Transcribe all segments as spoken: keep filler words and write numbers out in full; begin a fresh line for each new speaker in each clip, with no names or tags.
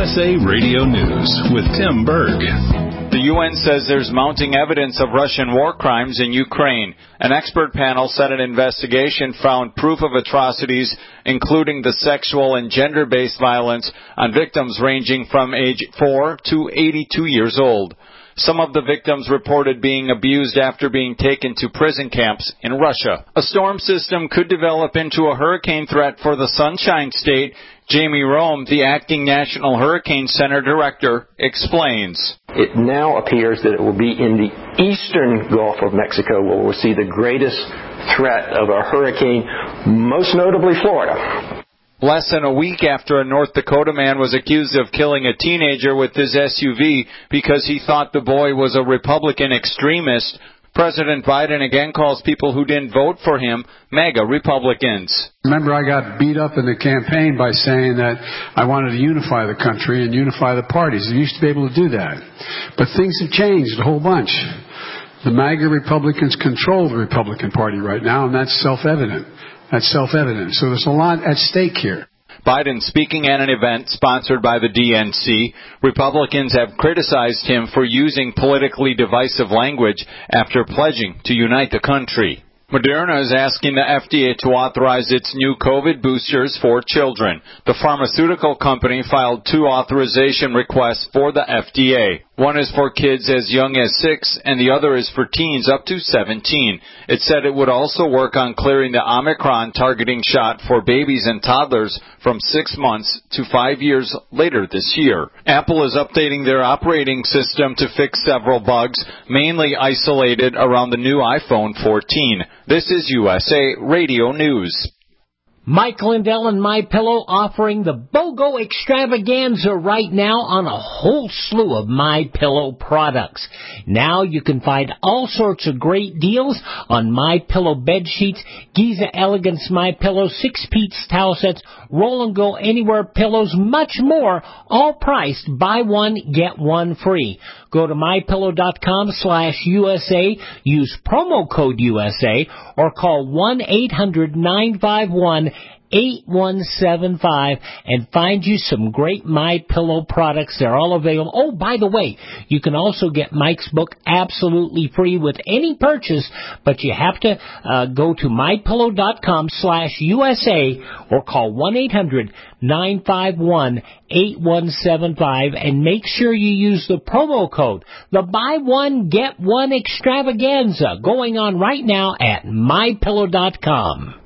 S A Radio News with Tim Berg.
The U N says there's mounting evidence of Russian war crimes in Ukraine. An expert panel said an investigation found proof of atrocities, including the sexual and gender-based violence on victims ranging from age four to eighty-two years old. Some of the victims reported being abused after being taken to prison camps in Russia. A storm system could develop into a hurricane threat for the Sunshine State. Jamie Rome, the acting National Hurricane Center director, explains.
It now appears that it will be in the eastern Gulf of Mexico where we'll see the greatest threat of a hurricane, most notably Florida.
Less than a week after a North Dakota man was accused of killing a teenager with his S U V because he thought the boy was a Republican extremist, President Biden again calls people who didn't vote for him MAGA Republicans.
Remember, I got beat up in the campaign by saying that I wanted to unify the country and unify the parties. I used to be able to do that. But things have changed a whole bunch. The MAGA Republicans control the Republican Party right now, and that's self-evident. That's self-evident. So there's a lot at stake here.
Biden speaking at an event sponsored by the D N C. Republicans have criticized him for using politically divisive language after pledging to unite the country. Moderna is asking the F D A to authorize its new COVID boosters for children. The pharmaceutical company filed two authorization requests for the F D A. One is for kids as young as six, and the other is for teens up to seventeen. It said it would also work on clearing the Omicron targeting shot for babies and toddlers from six months to five years later this year. Apple is updating their operating system to fix several bugs, mainly isolated around the new iPhone fourteen. This is U S A Radio News.
Mike Lindell and MyPillow offering the BOGO extravaganza right now on a whole slew of MyPillow products. Now you can find all sorts of great deals on MyPillow bed sheets, Giza Elegance MyPillow, six-piece towel sets, Roll and Go Anywhere pillows, much more, all priced buy one, get one free. Go to MyPillow.com slash USA, use promo code U S A, or call one eight hundred nine five one eight one seven five and find you some great MyPillow products. They're all available. Oh, by the way, you can also get Mike's book absolutely free with any purchase, but you have to uh, go to MyPillow.com slash USA or call one eight hundred nine five one eight one seven five and make sure you use the promo code, the buy one, get one extravaganza, going on right now at My Pillow dot com.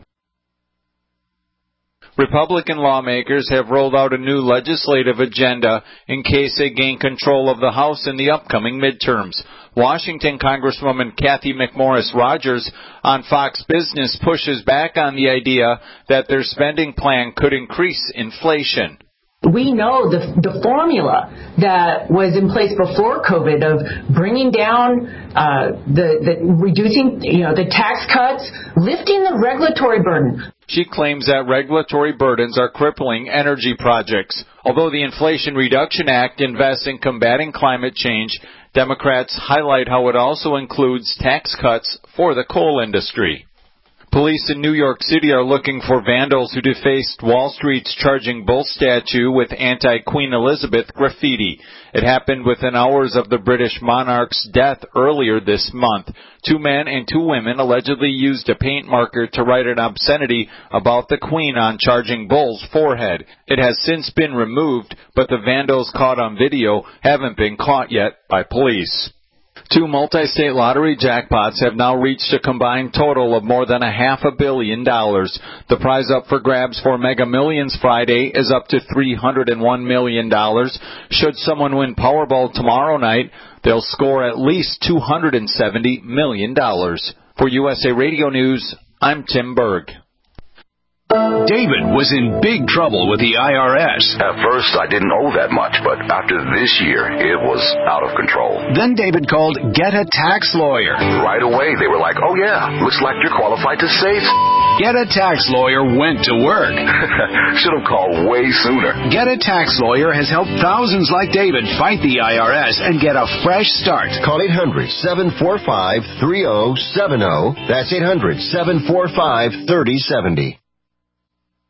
Republican lawmakers have rolled out a new legislative agenda in case they gain control of the House in the upcoming midterms. Washington Congresswoman Kathy McMorris Rodgers on Fox Business pushes back on the idea that their spending plan could increase inflation.
We know the the formula that was in place before COVID of bringing down uh, the, the reducing, you know, the tax cuts, lifting the regulatory burden.
She claims that regulatory burdens are crippling energy projects. Although the Inflation Reduction Act invests in combating climate change, Democrats highlight how it also includes tax cuts for the coal industry. Police in New York City are looking for vandals who defaced Wall Street's Charging Bull statue with anti-Queen Elizabeth graffiti. It happened within hours of the British monarch's death earlier this month. Two men and two women allegedly used a paint marker to write an obscenity about the Queen on Charging Bull's forehead. It has since been removed, but the vandals caught on video haven't been caught yet by police. Two multi-state lottery jackpots have now reached a combined total of more than a half a billion dollars. The prize up for grabs for Mega Millions Friday is up to three hundred one million dollars. Should someone win Powerball tomorrow night, they'll score at least two hundred seventy million dollars. For U S A Radio News, I'm Tim Berg.
David was in big trouble with the I R S.
At first, I didn't owe that much, but after this year, it was out of control.
Then David called Get a Tax Lawyer.
Right away, they were like, oh yeah, looks like you're qualified to save.
Get a Tax Lawyer went to work.
Should have called way sooner.
Get a Tax Lawyer has helped thousands like David fight the I R S and get a fresh start.
Call eight hundred seven four five three zero seven zero. That's eight hundred seven four five three zero seven zero.